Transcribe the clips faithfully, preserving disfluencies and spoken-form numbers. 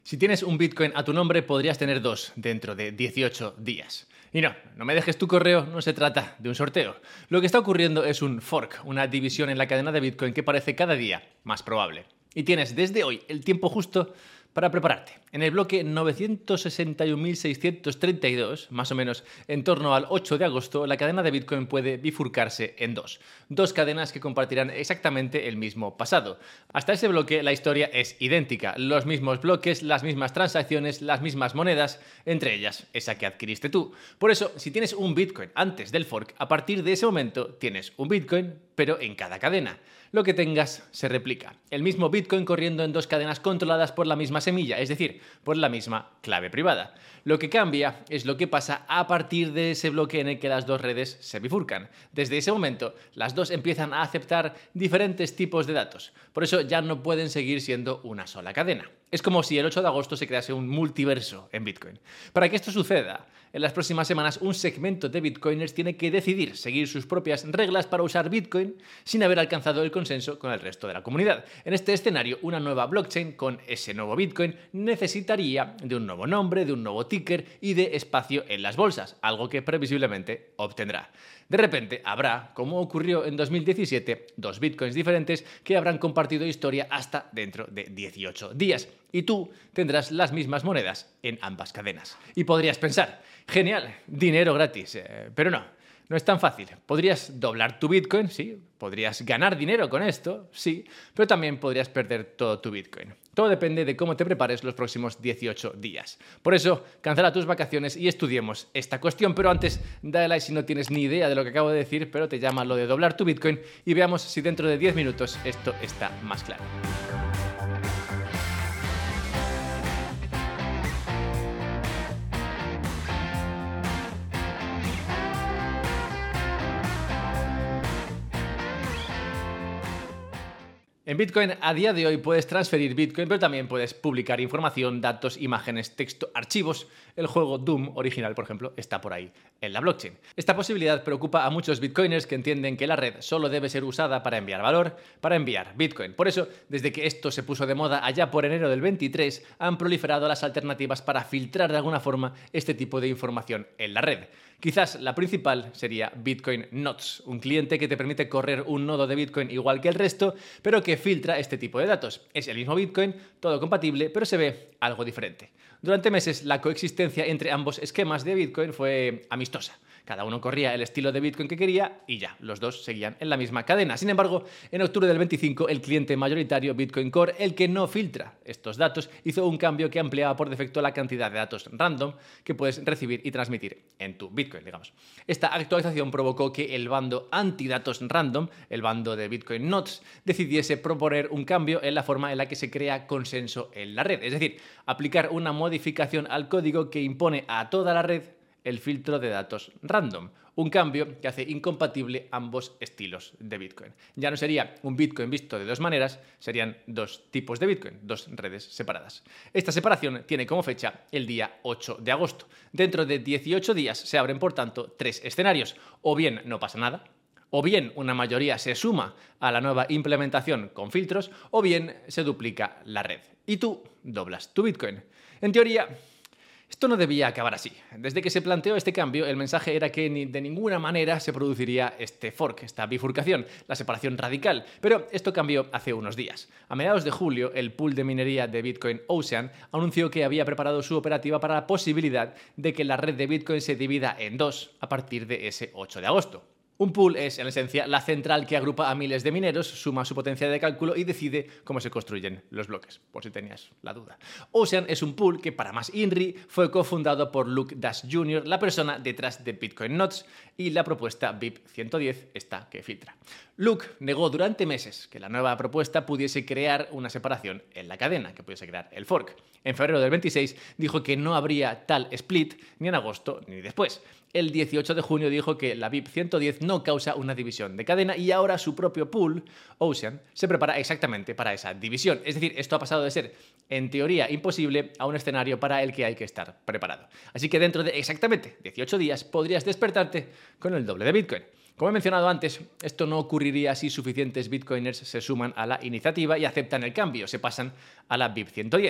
Si tienes un Bitcoin a tu nombre, podrías tener dos dentro de dieciocho días. Y no, no me dejes tu correo, no se trata de un sorteo. Lo que está ocurriendo es un fork, una división en la cadena de Bitcoin que parece cada día más probable. Y tienes desde hoy el tiempo justo para prepararte. En el bloque novecientos sesenta y un mil seiscientos treinta y dos, más o menos en torno al ocho de agosto, la cadena de Bitcoin puede bifurcarse en dos. Dos cadenas que compartirán exactamente el mismo pasado. Hasta ese bloque la historia es idéntica. Los mismos bloques, las mismas transacciones, las mismas monedas, entre ellas esa que adquiriste tú. Por eso, si tienes un Bitcoin antes del fork, a partir de ese momento tienes un Bitcoin, pero en cada cadena. Lo que tengas se replica. El mismo Bitcoin corriendo en dos cadenas controladas por la misma semilla, es decir, por la misma clave privada. Lo que cambia es lo que pasa a partir de ese bloque en el que las dos redes se bifurcan. Desde ese momento, las dos empiezan a aceptar diferentes tipos de datos. Por eso ya no pueden seguir siendo una sola cadena. Es como si el ocho de agosto se crease un multiverso en Bitcoin. Para que esto suceda, en las próximas semanas un segmento de Bitcoiners tiene que decidir seguir sus propias reglas para usar Bitcoin sin haber alcanzado el consenso con el resto de la comunidad. En este escenario, una nueva blockchain con ese nuevo Bitcoin necesitaría de un nuevo nombre, de un nuevo ticker y de espacio en las bolsas, algo que previsiblemente obtendrá. De repente habrá, como ocurrió en dos mil diecisiete, dos Bitcoins diferentes que habrán compartido historia hasta dentro de dieciocho días. Y tú tendrás las mismas monedas en ambas cadenas. Y podrías pensar, genial, dinero gratis, eh, pero no. No es tan fácil. Podrías doblar tu Bitcoin, sí. Podrías ganar dinero con esto, sí. Pero también podrías perder todo tu Bitcoin. Todo depende de cómo te prepares los próximos dieciocho días. Por eso, cancela tus vacaciones y estudiemos esta cuestión. Pero antes, dale like si no tienes ni idea de lo que acabo de decir, pero te llama lo de doblar tu Bitcoin y veamos si dentro de diez minutos esto está más claro. En Bitcoin, a día de hoy puedes transferir Bitcoin, pero también puedes publicar información, datos, imágenes, texto, archivos. El juego Doom original, por ejemplo, está por ahí en la blockchain. Esta posibilidad preocupa a muchos Bitcoiners que entienden que la red solo debe ser usada para enviar valor, para enviar Bitcoin. Por eso, desde que esto se puso de moda allá por enero del veintitrés, han proliferado las alternativas para filtrar de alguna forma este tipo de información en la red. Quizás la principal sería Bitcoin Nodes, un cliente que te permite correr un nodo de Bitcoin igual que el resto, pero que filtra este tipo de datos. Es el mismo Bitcoin, todo compatible, pero se ve algo diferente. Durante meses, la coexistencia entre ambos esquemas de Bitcoin fue amistosa. Cada uno corría el estilo de Bitcoin que quería y ya, los dos seguían en la misma cadena. Sin embargo, en octubre del veinticinco, el cliente mayoritario Bitcoin Core, el que no filtra estos datos, hizo un cambio que ampliaba por defecto la cantidad de datos random que puedes recibir y transmitir en tu Bitcoin, digamos. Esta actualización provocó que el bando antidatos random, el bando de Bitcoin Nodes, decidiese proponer un cambio en la forma en la que se crea consenso en la red. Es decir, aplicar una modificación al código que impone a toda la red el filtro de datos random, un cambio que hace incompatible ambos estilos de Bitcoin. Ya no sería un Bitcoin visto de dos maneras, serían dos tipos de Bitcoin, dos redes separadas. Esta separación tiene como fecha el día ocho de agosto. Dentro de dieciocho días se abren, por tanto, tres escenarios. O bien no pasa nada, o bien una mayoría se suma a la nueva implementación con filtros, o bien se duplica la red. Y tú doblas tu Bitcoin. En teoría, esto no debía acabar así. Desde que se planteó este cambio, el mensaje era que ni de ninguna manera se produciría este fork, esta bifurcación, la separación radical. Pero esto cambió hace unos días. A mediados de julio, el pool de minería de Bitcoin Ocean anunció que había preparado su operativa para la posibilidad de que la red de Bitcoin se divida en dos a partir de ese ocho de agosto. Un pool es, en esencia, la central que agrupa a miles de mineros, suma su potencia de cálculo y decide cómo se construyen los bloques, por si tenías la duda. Ocean es un pool que, para más INRI, fue cofundado por Luke Dash junior, la persona detrás de Bitcoin Nodes, y la propuesta B I P ciento diez está que filtra. Luke negó durante meses que la nueva propuesta pudiese crear una separación en la cadena, que pudiese crear el fork. En febrero del veintiséis dijo que no habría tal split ni en agosto ni después. El dieciocho de junio dijo que la B I P ciento diez no causa una división de cadena y ahora su propio pool, Ocean, se prepara exactamente para esa división. Es decir, esto ha pasado de ser, en teoría, imposible a un escenario para el que hay que estar preparado. Así que dentro de exactamente dieciocho días podrías despertarte con el doble de Bitcoin. Como he mencionado antes, esto no ocurriría si suficientes bitcoiners se suman a la iniciativa y aceptan el cambio, se pasan a la B I P ciento diez.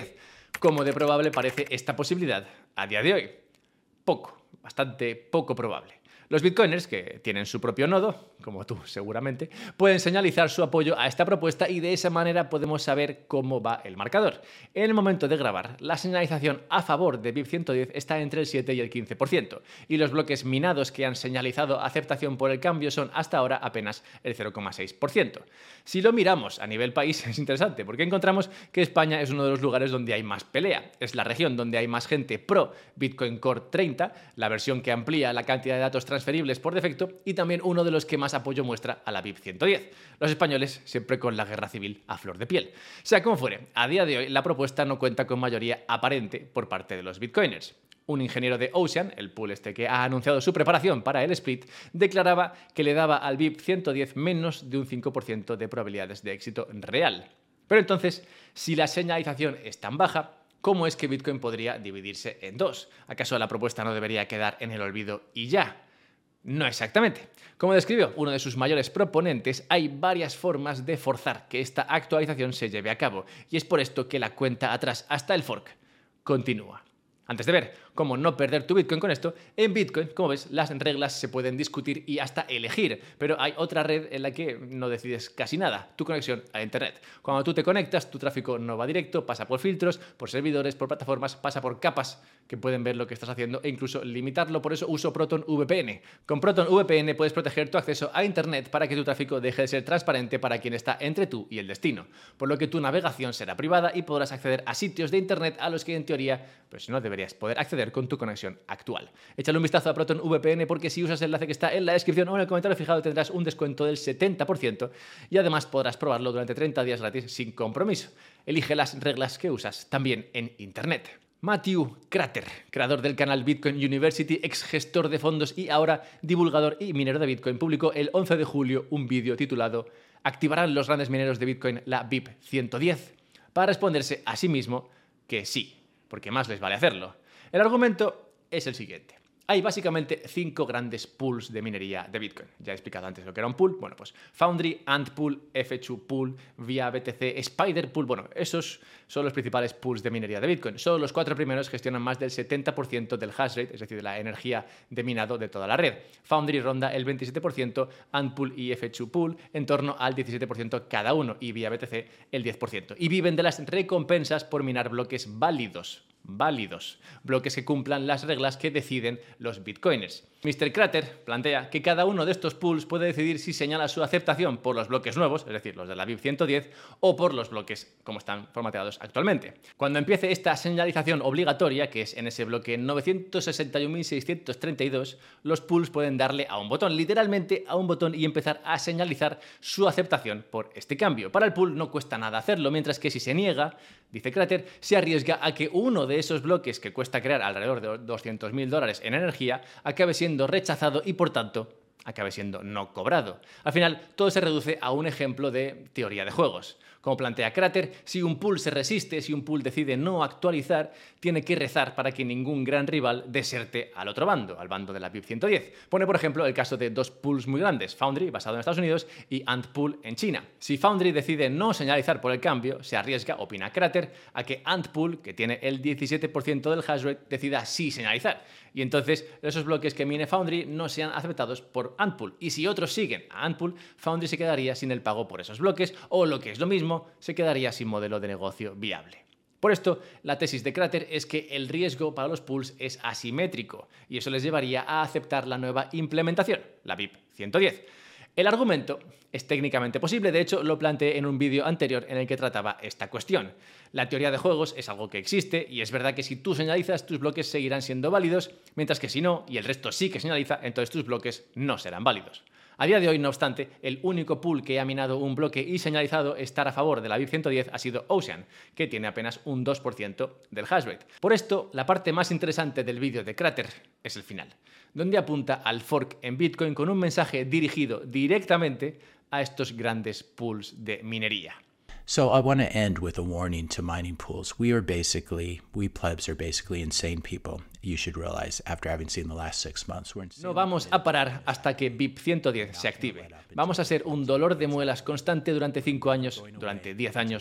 ¿Cómo de probable parece esta posibilidad a día de hoy? Poco, bastante poco probable. Los bitcoiners, que tienen su propio nodo, como tú seguramente, pueden señalizar su apoyo a esta propuesta y de esa manera podemos saber cómo va el marcador. En el momento de grabar, la señalización a favor de B I P ciento diez está entre el siete y el quince por ciento, y los bloques minados que han señalizado aceptación por el cambio son hasta ahora apenas el cero coma seis por ciento. Si lo miramos a nivel país es interesante, porque encontramos que España es uno de los lugares donde hay más pelea. Es la región donde hay más gente pro Bitcoin Core treinta, la versión que amplía la cantidad de datos transferibles por defecto, y también uno de los que más apoyo muestra a la B I P ciento diez. Los españoles siempre con la guerra civil a flor de piel. Sea como fuere, a día de hoy la propuesta no cuenta con mayoría aparente por parte de los bitcoiners. Un ingeniero de Ocean, el pool este que ha anunciado su preparación para el split, declaraba que le daba al B I P ciento diez menos de un cinco por ciento de probabilidades de éxito real. Pero entonces, si la señalización es tan baja, ¿cómo es que Bitcoin podría dividirse en dos? ¿Acaso la propuesta no debería quedar en el olvido y ya? No exactamente. Como describió uno de sus mayores proponentes, hay varias formas de forzar que esta actualización se lleve a cabo, y es por esto que la cuenta atrás hasta el fork continúa. Antes de ver cómo no perder tu Bitcoin con esto, en Bitcoin, como ves, las reglas se pueden discutir y hasta elegir, pero hay otra red en la que no decides casi nada, tu conexión a Internet. Cuando tú te conectas, tu tráfico no va directo, pasa por filtros, por servidores, por plataformas, pasa por capas que pueden ver lo que estás haciendo e incluso limitarlo. Por eso uso Proton V P N. Con Proton V P N puedes proteger tu acceso a Internet para que tu tráfico deje de ser transparente para quien está entre tú y el destino, por lo que tu navegación será privada y podrás acceder a sitios de Internet a los que en teoría pues no deberías poder acceder con tu conexión actual. Échale un vistazo a Proton V P N porque si usas el enlace que está en la descripción o en el comentario fijado tendrás un descuento del setenta por ciento y además podrás probarlo durante treinta días gratis sin compromiso. Elige las reglas que usas también en Internet. Matthew Krater, creador del canal Bitcoin University, ex gestor de fondos y ahora divulgador y minero de Bitcoin, publicó el once de julio un vídeo titulado ¿Activarán los grandes mineros de Bitcoin la B I P ciento diez? Para responderse a sí mismo que sí, porque más les vale hacerlo. El argumento es el siguiente. Hay básicamente cinco grandes pools de minería de Bitcoin. Ya he explicado antes lo que era un pool. Bueno, pues Foundry, Antpool, F dos Pool, Via B T C, Spider Pool. Bueno, esos son los principales pools de minería de Bitcoin. Solo los cuatro primeros gestionan más del setenta por ciento del hash rate, es decir, de la energía de minado de toda la red. Foundry ronda el veintisiete por ciento, Antpool y F dos Pool en torno al diecisiete por ciento cada uno y Via B T C el diez por ciento. Y viven de las recompensas por minar bloques válidos. válidos, bloques que cumplan las reglas que deciden los bitcoiners. mister Krater plantea que cada uno de estos pools puede decidir si señala su aceptación por los bloques nuevos, es decir, los de la B I P ciento diez, o por los bloques como están formateados actualmente. Cuando empiece esta señalización obligatoria, que es en ese bloque novecientos sesenta y un mil seiscientos treinta y dos, los pools pueden darle a un botón, literalmente a un botón, y empezar a señalizar su aceptación por este cambio. Para el pool no cuesta nada hacerlo, mientras que si se niega, dice Krater, se arriesga a que uno de esos bloques que cuesta crear alrededor de doscientos mil dólares en energía acabe siendo rechazado y por tanto acabe siendo no cobrado. Al final, todo se reduce a un ejemplo de teoría de juegos. Como plantea Krater, si un pool se resiste, si un pool decide no actualizar, tiene que rezar para que ningún gran rival deserte al otro bando, al bando de la B I P ciento diez. Pone, por ejemplo, el caso de dos pools muy grandes, Foundry, basado en Estados Unidos, y Antpool en China. Si Foundry decide no señalizar por el cambio, se arriesga, opina Krater, a que Antpool, que tiene el diecisiete por ciento del hash rate, decida sí señalizar. Y entonces esos bloques que mine Foundry no sean aceptados por Antpool. Y si otros siguen a Antpool, Foundry se quedaría sin el pago por esos bloques, o lo que es lo mismo, se quedaría sin modelo de negocio viable. Por esto, la tesis de Krater es que el riesgo para los pools es asimétrico, y eso les llevaría a aceptar la nueva implementación, la B I P ciento diez. El argumento es técnicamente posible, de hecho lo planteé en un vídeo anterior en el que trataba esta cuestión. La teoría de juegos es algo que existe y es verdad que si tú señalizas, tus bloques seguirán siendo válidos, mientras que si no, y el resto sí que señaliza, entonces tus bloques no serán válidos. A día de hoy, no obstante, el único pool que ha minado un bloque y señalizado estar a favor de la B I P ciento diez ha sido Ocean, que tiene apenas un dos por ciento del hash rate. Por esto, la parte más interesante del vídeo de Krater es el final, donde apunta al fork en Bitcoin con un mensaje dirigido directamente a estos grandes pools de minería. So I want to end with a warning to mining pools. We are basically, we plebs are basically insane people. You should realize after having seen the last six months. We're No vamos a parar hasta que B I P ciento diez se active. Vamos a ser un dolor de muelas constante durante cinco años, durante diez años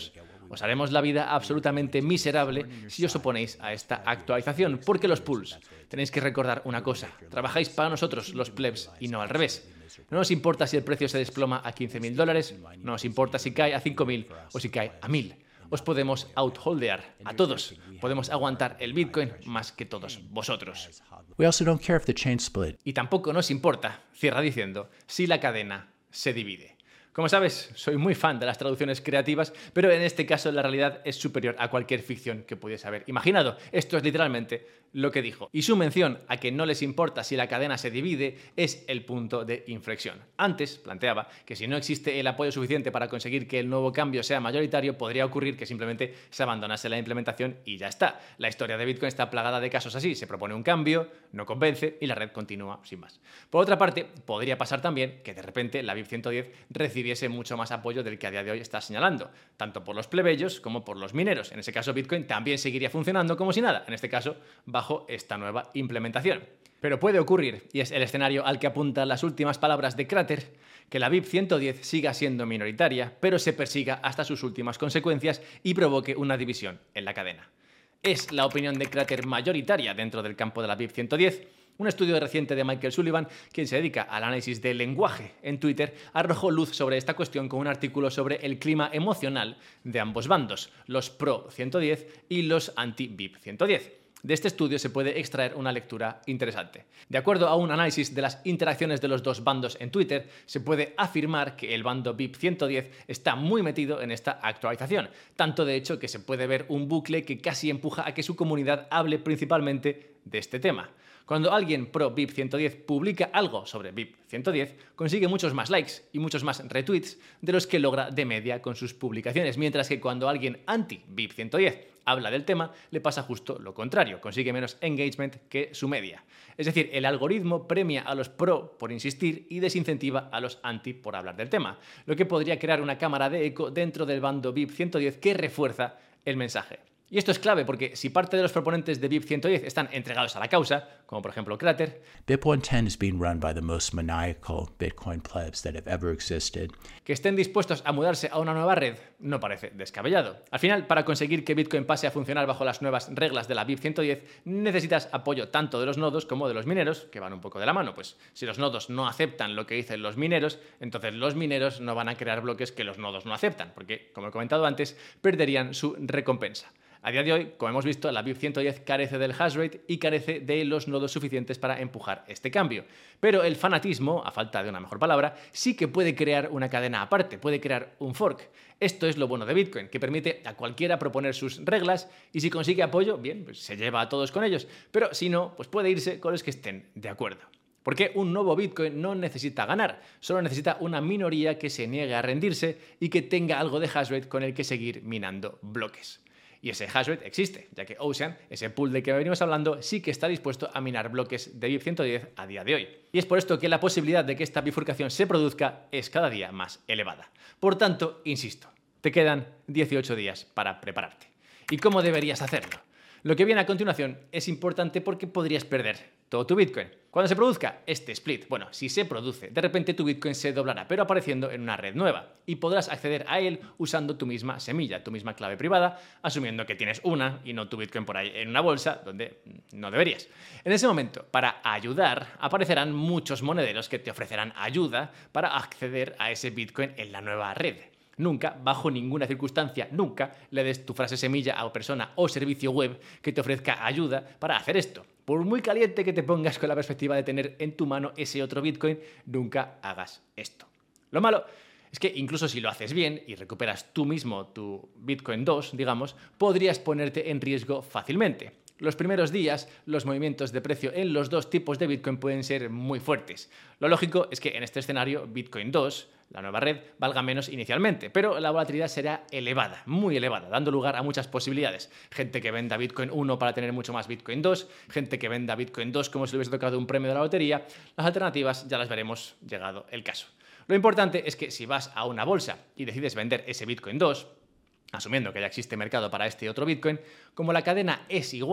Os haremos la vida absolutamente miserable si os oponéis a esta actualización, porque los pools, tenéis que recordar una cosa, trabajáis para nosotros, los plebs, y no al revés. No nos importa si el precio se desploma a quince mil dólares, no nos importa si cae a cinco mil o si cae a mil. Os podemos outholdear a todos. Podemos aguantar el Bitcoin más que todos vosotros. We also don't care if the chain split. Y tampoco nos importa, cierra diciendo, si la cadena se divide. Como sabes, soy muy fan de las traducciones creativas, pero en este caso la realidad es superior a cualquier ficción que pudiese haber imaginado. Esto es literalmente lo que dijo. Y su mención a que no les importa si la cadena se divide es el punto de inflexión. Antes planteaba que si no existe el apoyo suficiente para conseguir que el nuevo cambio sea mayoritario, podría ocurrir que simplemente se abandonase la implementación y ya está. La historia de Bitcoin está plagada de casos así. Se propone un cambio, no convence y la red continúa sin más. Por otra parte, podría pasar también que de repente la B I P ciento diez recibiese mucho más apoyo del que a día de hoy está señalando, tanto por los plebeyos como por los mineros. En ese caso, Bitcoin también seguiría funcionando como si nada, en este caso, bajo esta nueva implementación. Pero puede ocurrir, y es el escenario al que apuntan las últimas palabras de Crater, que la B I P ciento diez siga siendo minoritaria, pero se persiga hasta sus últimas consecuencias y provoque una división en la cadena. ¿Es la opinión de Crater mayoritaria dentro del campo de la B I P ciento diez? Un estudio reciente de Michael Sullivan, quien se dedica al análisis del lenguaje en Twitter, arrojó luz sobre esta cuestión con un artículo sobre el clima emocional de ambos bandos, los pro ciento diez y los anti-B I P ciento diez. De este estudio se puede extraer una lectura interesante. De acuerdo a un análisis de las interacciones de los dos bandos en Twitter, se puede afirmar que el bando B I P ciento diez está muy metido en esta actualización, tanto de hecho que se puede ver un bucle que casi empuja a que su comunidad hable principalmente de este tema. Cuando alguien pro B I P ciento diez publica algo sobre B I P ciento diez, consigue muchos más likes y muchos más retweets de los que logra de media con sus publicaciones, mientras que cuando alguien anti-B I P ciento diez habla del tema, le pasa justo lo contrario, consigue menos engagement que su media. Es decir, el algoritmo premia a los pro por insistir y desincentiva a los anti por hablar del tema, lo que podría crear una cámara de eco dentro del bando B I P ciento diez que refuerza el mensaje. Y esto es clave porque si parte de los proponentes de B I P ciento diez están entregados a la causa, como por ejemplo Crater, B I P ciento diez is being run by the most maniacal Bitcoin plebs that have ever existed. Que estén dispuestos a mudarse a una nueva red no parece descabellado. Al final, para conseguir que Bitcoin pase a funcionar bajo las nuevas reglas de la B I P ciento diez, necesitas apoyo tanto de los nodos como de los mineros, que van un poco de la mano. Pues si los nodos no aceptan lo que dicen los mineros, entonces los mineros no van a crear bloques que los nodos no aceptan, porque, como he comentado antes, perderían su recompensa. A día de hoy, como hemos visto, la B I P ciento diez carece del hash rate y carece de los nodos suficientes para empujar este cambio. Pero el fanatismo, a falta de una mejor palabra, sí que puede crear una cadena aparte, puede crear un fork. Esto es lo bueno de Bitcoin, que permite a cualquiera proponer sus reglas y si consigue apoyo, bien, pues se lleva a todos con ellos. Pero si no, pues puede irse con los que estén de acuerdo. Porque un nuevo Bitcoin no necesita ganar, solo necesita una minoría que se niegue a rendirse y que tenga algo de hash rate con el que seguir minando bloques. Y ese hash rate existe, ya que Ocean, ese pool del que venimos hablando, sí que está dispuesto a minar bloques de B I P ciento diez a día de hoy. Y es por esto que la posibilidad de que esta bifurcación se produzca es cada día más elevada. Por tanto, insisto, te quedan dieciocho días para prepararte. ¿Y cómo deberías hacerlo? Lo que viene a continuación es importante porque podrías perder todo tu Bitcoin. Cuando se produzca este split, bueno, si se produce, de repente tu Bitcoin se doblará, pero apareciendo en una red nueva, y podrás acceder a él usando tu misma semilla, tu misma clave privada, asumiendo que tienes una y no tu Bitcoin por ahí en una bolsa, donde no deberías. En ese momento, para ayudar, aparecerán muchos monederos que te ofrecerán ayuda para acceder a ese Bitcoin en la nueva red. Nunca, bajo ninguna circunstancia, nunca le des tu frase semilla a persona o servicio web que te ofrezca ayuda para hacer esto. Por muy caliente que te pongas con la perspectiva de tener en tu mano ese otro Bitcoin, nunca hagas esto. Lo malo es que incluso si lo haces bien y recuperas tú mismo tu Bitcoin dos, digamos, podrías ponerte en riesgo fácilmente. Los primeros días, los movimientos de precio en los dos tipos de Bitcoin pueden ser muy fuertes. Lo lógico es que en este escenario Bitcoin dos, la nueva red, valga menos inicialmente, pero la volatilidad será elevada, muy elevada, dando lugar a muchas posibilidades. Gente que venda Bitcoin uno para tener mucho más Bitcoin dos, gente que venda Bitcoin dos como si le hubiese tocado un premio de la lotería. Las alternativas ya las veremos llegado el caso. Lo importante es que si vas a una bolsa y decides vender ese Bitcoin dos, asumiendo que ya existe mercado para este otro Bitcoin, como la cadena es igual,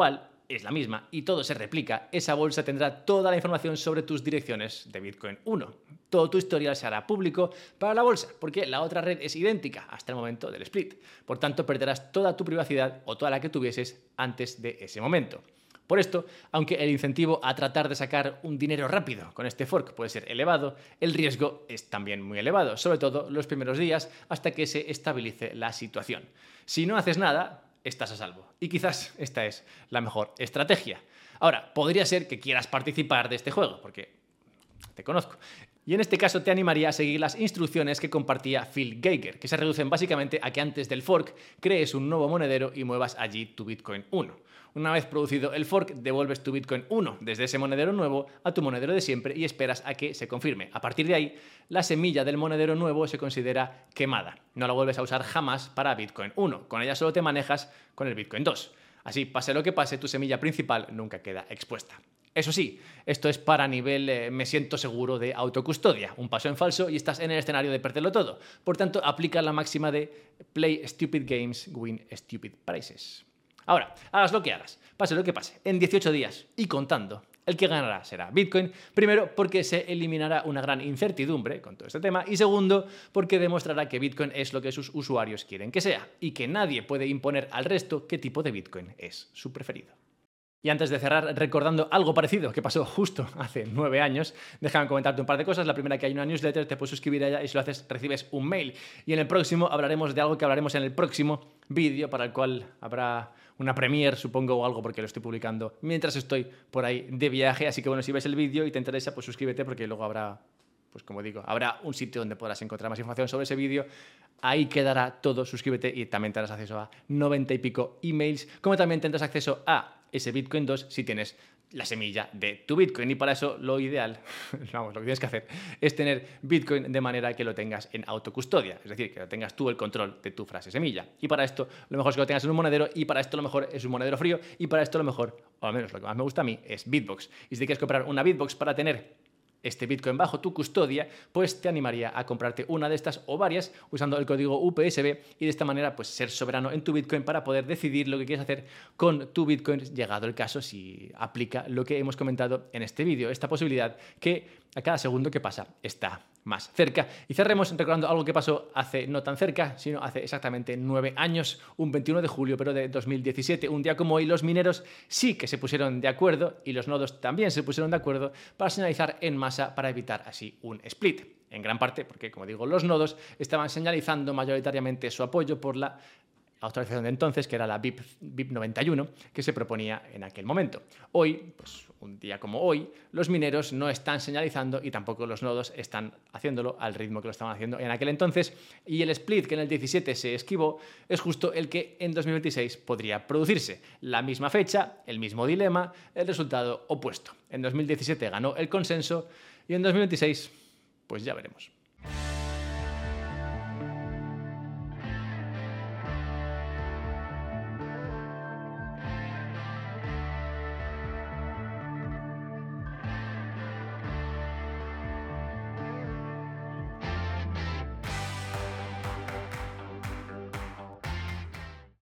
es la misma y todo se replica, esa bolsa tendrá toda la información sobre tus direcciones de Bitcoin uno. Todo tu historial se hará público para la bolsa, porque la otra red es idéntica hasta el momento del split. Por tanto, perderás toda tu privacidad o toda la que tuvieses antes de ese momento. Por esto, aunque el incentivo a tratar de sacar un dinero rápido con este fork puede ser elevado, el riesgo es también muy elevado, sobre todo los primeros días hasta que se estabilice la situación. Si no haces nada, estás a salvo. Y quizás esta es la mejor estrategia. Ahora, podría ser que quieras participar de este juego, porque te conozco. Y en este caso te animaría a seguir las instrucciones que compartía Phil Geiger, que se reducen básicamente a que antes del fork crees un nuevo monedero y muevas allí tu Bitcoin uno. Una vez producido el fork, devuelves tu Bitcoin uno desde ese monedero nuevo a tu monedero de siempre y esperas a que se confirme. A partir de ahí, la semilla del monedero nuevo se considera quemada. No la vuelves a usar jamás para Bitcoin uno. Con ella solo te manejas con el Bitcoin dos. Así, pase lo que pase, tu semilla principal nunca queda expuesta. Eso sí, esto es para nivel eh, me siento seguro de autocustodia. Un paso en falso y estás en el escenario de perderlo todo. Por tanto, aplica la máxima de play stupid games, win stupid prizes. Ahora, hagas lo que hagas, pase lo que pase, en dieciocho días y contando, el que ganará será Bitcoin, primero porque se eliminará una gran incertidumbre con todo este tema y segundo porque demostrará que Bitcoin es lo que sus usuarios quieren que sea y que nadie puede imponer al resto qué tipo de Bitcoin es su preferido. Y antes de cerrar, recordando algo parecido que pasó justo hace nueve años, déjame comentarte un par de cosas. La primera, que hay una newsletter, te puedes suscribir a ella y si lo haces recibes un mail. Y en el próximo hablaremos de algo que hablaremos en el próximo vídeo, para el cual habrá una premiere, supongo, o algo, porque lo estoy publicando mientras estoy por ahí de viaje. Así que bueno, si ves el vídeo y te interesa, pues suscríbete, porque luego habrá, pues como digo, habrá un sitio donde podrás encontrar más información sobre ese vídeo. Ahí quedará todo, suscríbete y también tendrás acceso a noventa y pico emails, como también tendrás acceso a ese Bitcoin dos si tienes la semilla de tu Bitcoin. Y para eso lo ideal, vamos, lo que tienes que hacer es tener Bitcoin de manera que lo tengas en autocustodia, es decir, que lo tengas tú el control de tu frase semilla. Y para esto lo mejor es que lo tengas en un monedero, y para esto lo mejor es un monedero frío, y para esto lo mejor, o al menos lo que más me gusta a mí, es Bitbox. Y si te quieres comprar una Bitbox para tener este Bitcoin bajo tu custodia, pues te animaría a comprarte una de estas o varias usando el código U P S B y de esta manera pues ser soberano en tu Bitcoin para poder decidir lo que quieres hacer con tu Bitcoin, llegado el caso si aplica lo que hemos comentado en este vídeo, esta posibilidad que a cada segundo que pasa está más cerca. Y cerremos recordando algo que pasó hace no tan cerca, sino hace exactamente nueve años, un veintiuno de julio, pero de dos mil diecisiete. Un día como hoy, los mineros sí que se pusieron de acuerdo y los nodos también se pusieron de acuerdo para señalizar en masa para evitar así un split. En gran parte porque, como digo, los nodos estaban señalizando mayoritariamente su apoyo por la autorización de entonces, que era la B I P, B I P noventa y uno, que se proponía en aquel momento. Hoy, pues un día como hoy, los mineros no están señalizando y tampoco los nodos están haciéndolo al ritmo que lo estaban haciendo en aquel entonces, y el split que en el diecisiete se esquivó es justo el que en dos mil veintiséis podría producirse. La misma fecha, el mismo dilema, el resultado opuesto. En dos mil diecisiete ganó el consenso y en dos mil veintiséis, pues ya veremos.